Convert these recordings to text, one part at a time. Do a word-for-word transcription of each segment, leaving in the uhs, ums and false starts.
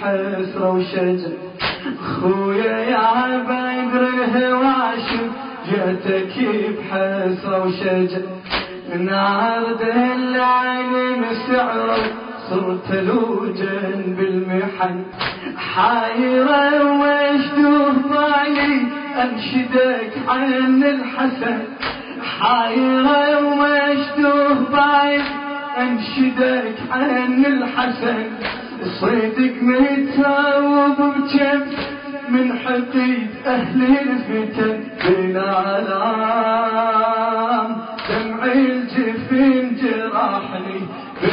بحسرة وشجن. خويا يا بدر الهواشم جيتك بحسرة وشجن. نار دلعني مسعرة صرت لوجا بالمحن. حايرة واشدوه بالي انشدك عن الحسن. حايرة واشدوه بالي انشدك عن الحسن. صيدك متاوب بجب من حقيد اهل الفتن. بالعلام دمعي الجفين جراحني.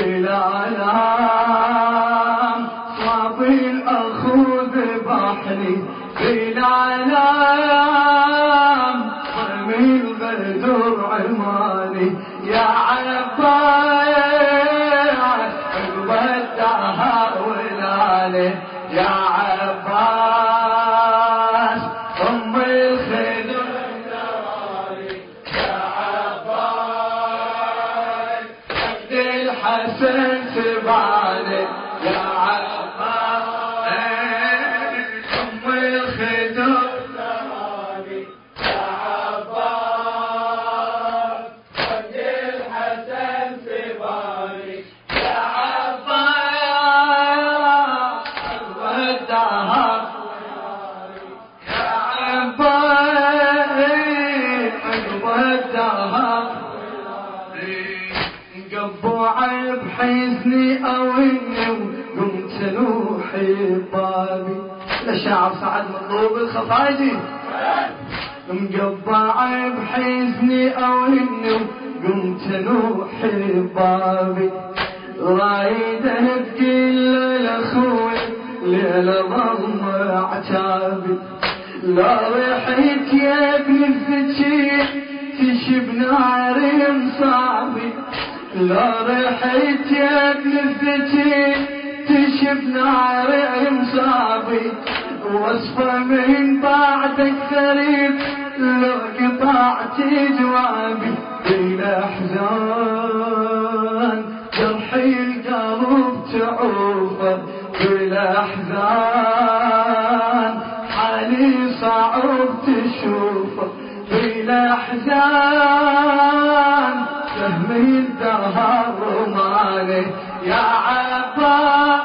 بالعلام صابي الاخو ذبحني. بالعلام ضمي الغدر عماني. يا عباس عقب الدهر ولالي. يا عباس ام الخدر دوالي. يا عباس عبد الحسن سبالي. يا عباس ام الخدر دوالي. يا عباس عبد الحسن سبالي. يا عباس عقب الدهر. يا عباس عقب الدهر. مقبوع بحزني اوني وقمت نوحي ببابي. لشاعر سعد مطلوب الخفاجي. مقبع بحزني اوهني وقمت نوحي ببابي. رايده تقل لاخوي ليله ضم عتابي. لا رحت يا ابن الذكي تشب نار مصابي. لا رحت يا ابن الذكي تشب نار مصابي. وصفه من بعدك غريب لو قطعت جوابي. بالاحزان جرحي القلب تعوفه. بالاحزان حالي صعب تشوفه. بالاحزان فهمي الدهر رماني. يا عباس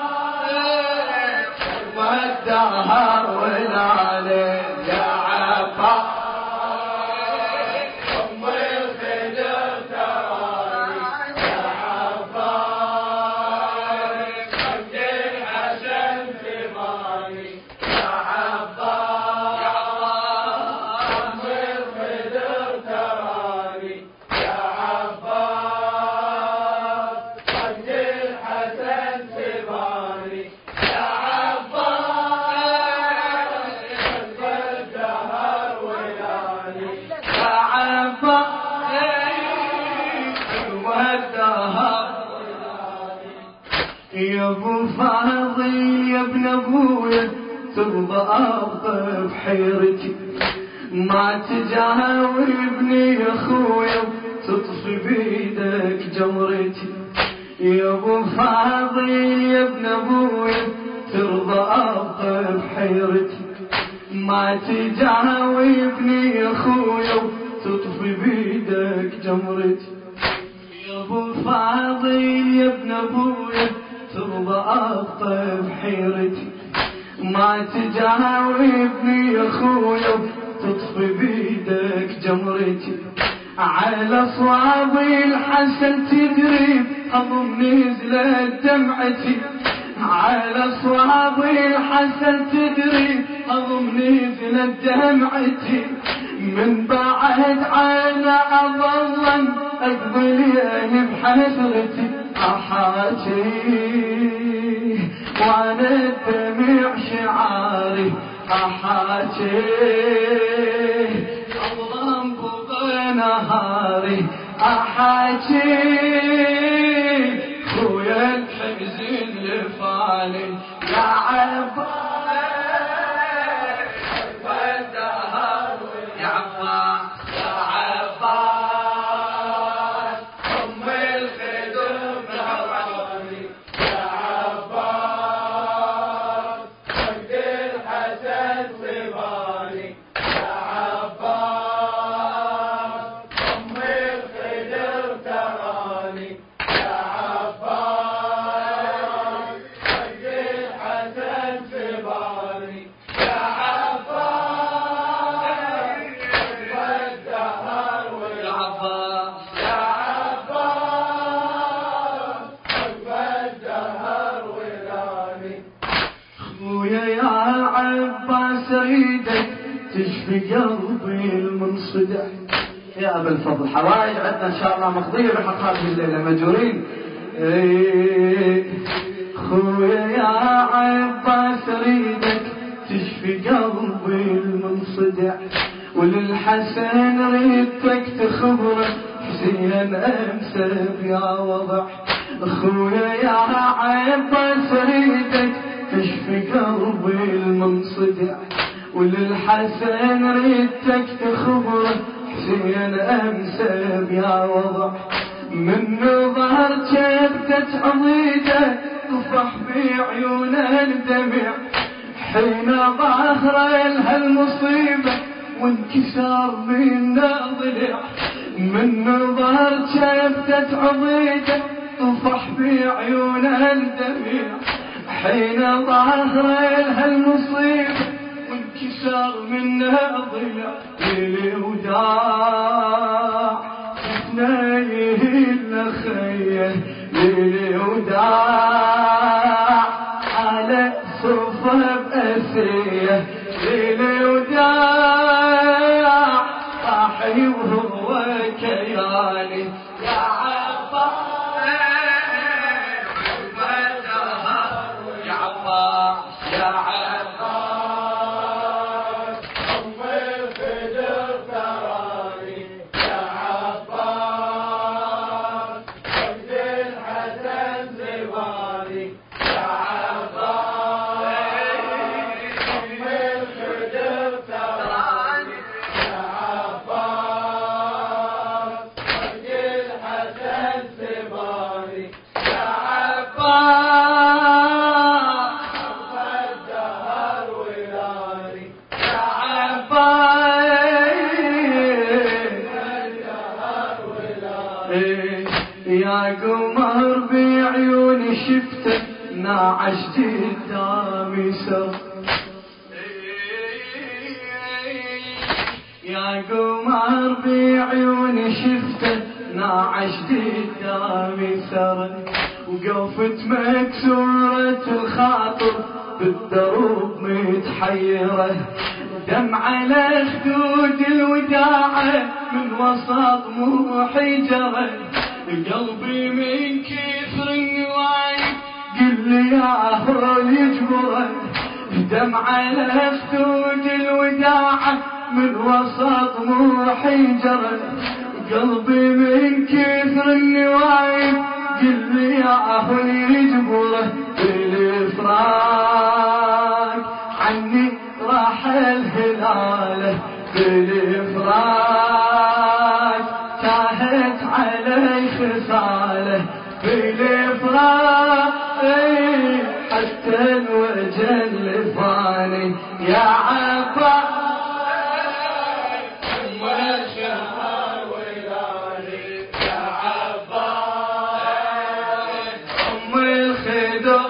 والدهر ولالي. يا عباس ام الخدر دوالي. يا عباس عبد الحسن سبالي. يا عباس ام الخدر دوالي. يا عباس عبد الحسن سبالي. يا يا ابو فاضل يا ابن ابويا ترضى ابقى بحيرتي. ما تجاوبني يا اخويا تطفي بيدك جمرتي. يا ابو فاضل يا ابن ابويا ترضى ابقى بحيرتي. ما تجاوبني يا اخويا تطفي بيدك جمرتي. يا ابو فاضل يا ابن ابويا ترضى ابقى بحيرتي. ما تجاوبني يا اخويا تطفي بيدك جمرتي. على صوابي الحسن تدري اضم نزلت دمعتي. على صوابي الحسن تدري اضم نزلت دمعتي. من بعد عنا اظلا اقبل يعني بحسرتي. احاجي وانا الدمع شعاري. احاجي اظلم بغى نهاري. احاجي خويا الحزن لفالي. يا عباس والدهر. يا عباس يا عباس ام الخدر دوالي. يا عباس ريدك تشفي قلبي المنصدع. يا أبا الفضل حوائج عندنا إن شاء الله مقضية بحق هذه الليلة مجورين. خويا يا عباس ريدك تشفي قلبي المنصدع، وللحسن ريدك تخبره حسين أمسى يا وضع. خويا يا عباس ريدك تشفي قلبي المنصدع، وللحسن ريدك تخبره حسين أمسى يا وضع. من ظهر شبكة عضيده طفح بعيونه الدمع، حين ظهر لها المصيبة وانكسار منا ضلع. من ظهر شبكة عضيده طفح بعيونه الدمع، حين ظهر لها المصيبة وانكسار منا ضلع. ليلي وداع اثنين الأخيه، ليلي وداع على صفة بأسية، ليلي وداع صاحي وهو كياني يا عباس يا عباس يا عباس أم الخدر تراني يا عباس، وجد الحسن زباني يا عباس، أم الخدر تراني يا عباس، وجد الحسن زباني يا عباس. يا قمر بعيوني شفته ناعش قدامي سر، يا قمر بعيوني شفته ناعش قدامي سر. وقفت مكسورة الخاطر بالدروب متحيرة، دمع على خدود الوداعة من وسط موحي جرى. قلبي من كثر النوايب قل لي يا هول يجبره، دمع على خدود الوداعة من وسط موحي جرى. قلبي من كثر النوايب قل لي يا هول يجبره. بالفراق عني راح الهلاله، بالفراق تاهت علي خصاله، بالفراق حتى الوجه لفاني يا عباس. ام الشهر ولاني يا عباس، ام الخدر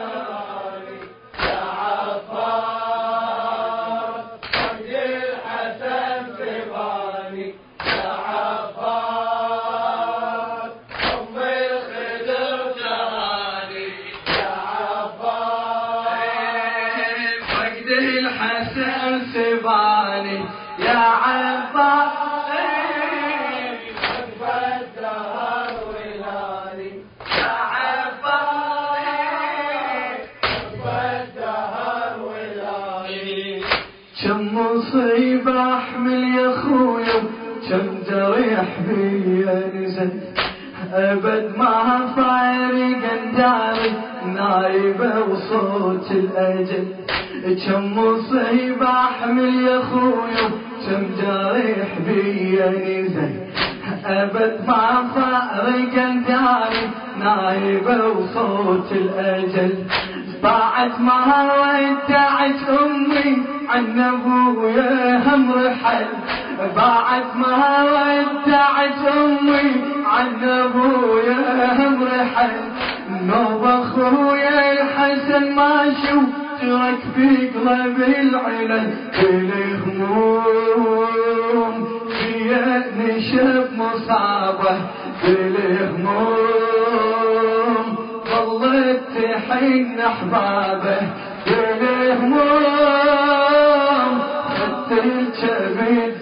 الحسن سباني يا عباس، وقف الدهر ولاني يا عباس، وقف الدهر ولاني. كم مصيبة احمل يا خويا، كم جريح بيا نزل، ابد ما فارق داري نايبه وصوت الاجل. كم مصيبة احمل يا خويا، كم جريح بيا نزل، ابد ما فارق داري نايبه وصوت الاجل. بعد ما ودعت امي عن ابويا هم رحل، بعد ما ودعت امي عن ابويا هم رحل. نوب اخويا الحسن ماشي وترك في قلبي العلل، بالهموم فيا نشب مصابه، بالهموم ظلت تحن احبابه، بالهموم الكبد